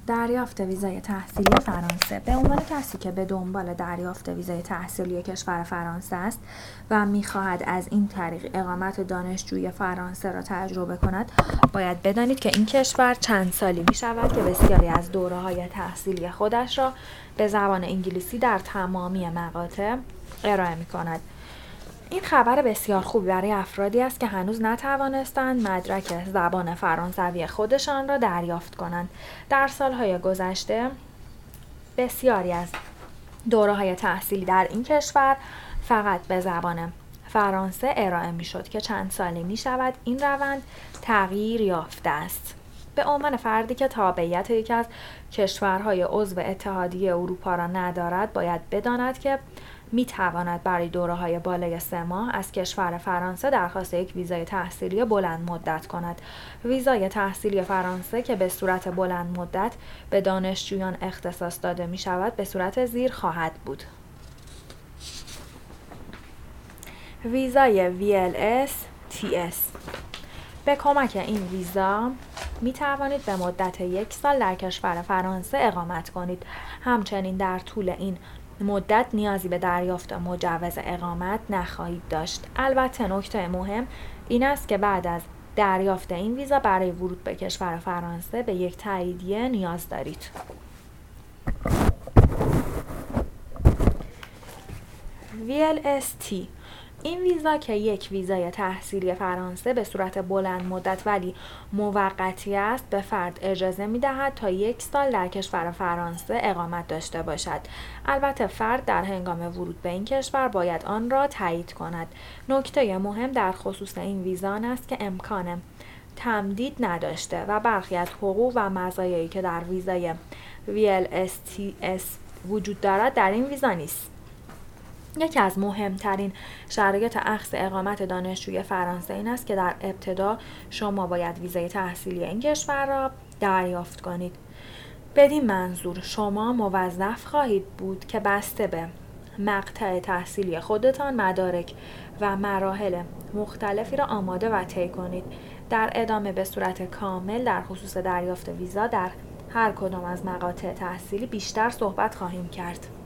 دریافت ویزای تحصیلی فرانسه. به عنوان کسی که به دنبال دریافت ویزای تحصیلی کشور فرانسه است و می‌خواهد از این طریق اقامت دانشجوی فرانسه را تجربه کند، باید بدانید که این کشور چند سالی می‌شود که بسیاری از دوره‌های تحصیلی خودش را به زبان انگلیسی در تمامی مقاطع ارائه می‌کند. این خبر بسیار خوبی برای افرادی است که هنوز نتوانستند مدرک زبان فرانسوی خودشان را دریافت کنند. در سالهای گذشته بسیاری از دوره‌های تحصیلی در این کشور فقط به زبان فرانسه ارائه می‌شد که چند سالی می‌شود این روند تغییر یافته است. به عنوان فردی که تابعیت یکی از کشورهای عضو اتحادیه اروپا را ندارد، باید بداند که می‌تواند برای دوره‌های بالای 3 ماه از کشور فرانسه درخواست یک ویزای تحصیلی بلند مدت کند. ویزای تحصیلی فرانسه که به صورت بلند مدت به دانشجویان اختصاص داده می‌شود به صورت زیر خواهد بود: ویزای VLS-TS. به کمک این ویزا می توانید به مدت 1 سال در کشور فرانسه اقامت کنید. همچنین در طول این مدت نیازی به دریافت مجوز اقامت نخواهید داشت. البته نکته مهم این است که بعد از دریافت این ویزا برای ورود به کشور فرانسه به یک تاییدیه نیاز دارید. VLST. این ویزا که یک ویزای تحصیلی فرانسه به صورت بلند مدت ولی موقتی است، به فرد اجازه می‌دهد تا 1 سال در کشور فرانسه اقامت داشته باشد. البته فرد در هنگام ورود به این کشور باید آن را تایید کند. نکته مهم در خصوص این ویزا است که امکان تمدید نداشته و برخی از حقوق و مزایایی که در ویزای VLSTS وجود دارد در این ویزا نیست. یکی از مهمترین شرایط اخذ اقامت دانشجوی فرانسه این است که در ابتدا شما باید ویزای تحصیلی این کشور را دریافت کنید. بدین منظور شما موظف خواهید بود که بسته به مقطع تحصیلی خودتان مدارک و مراحل مختلفی را آماده و طی کنید. در ادامه به صورت کامل در خصوص دریافت ویزا در هر کدام از مقاطع تحصیلی بیشتر صحبت خواهیم کرد.